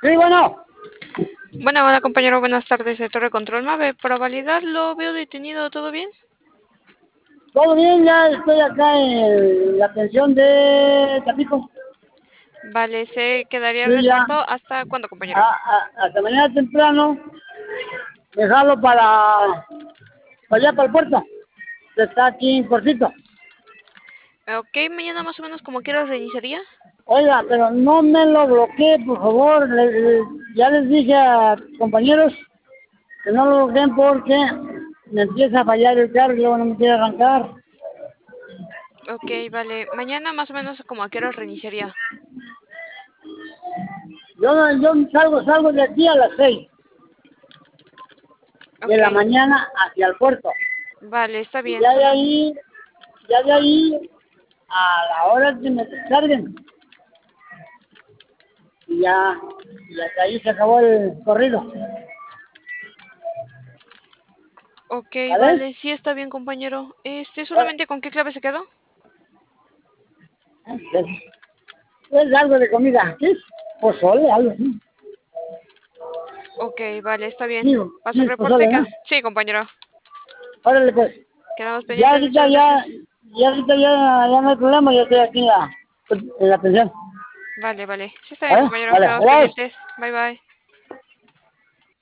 Sí, bueno, Bueno, hola compañero, buenas tardes de Torre Control Mave. Para validar, lo veo detenido, ¿todo bien? todo bien, ya estoy acá en la pensión de Tapico. Vale, se quedaría Sí, ya, resguardo hasta cuándo, compañero. hasta mañana temprano, dejarlo para allá, para el puerto, que está aquí cortito. Ok, mañana más o menos como quieras reiniciaría. Oiga, pero no me lo bloquee, por favor. Ya les dije a compañeros que no lo bloqueen porque me empieza a fallar el carro y luego no me quiere arrancar. Ok, vale, mañana más o menos como a qué horas reiniciaría. Yo salgo de aquí a las 6 de Ok, la mañana hacia el puerto. vale, está Y bien. ya de ahí, a la hora que me descarguen, y y hasta ahí se acabó el corrido. Ok, ¿Vale? vale, sí está bien, compañero. Bueno, ¿Solamente con qué clave se quedó? es, es algo de comida, ¿sí? Pozole, algo así. Ok, vale, está bien. Sí, ¿A su sí, reporte pozole, qué? ¿no? Sí, compañero. Órale, pues. Quedamos Ya pendientes, ahorita muchas gracias. ya no hay problema, yo estoy aquí en la pensión. Vale, vale. Sí está bien, ¿Vale? compañero. Vale, Quedamos gracias. pendientes. Bye, bye.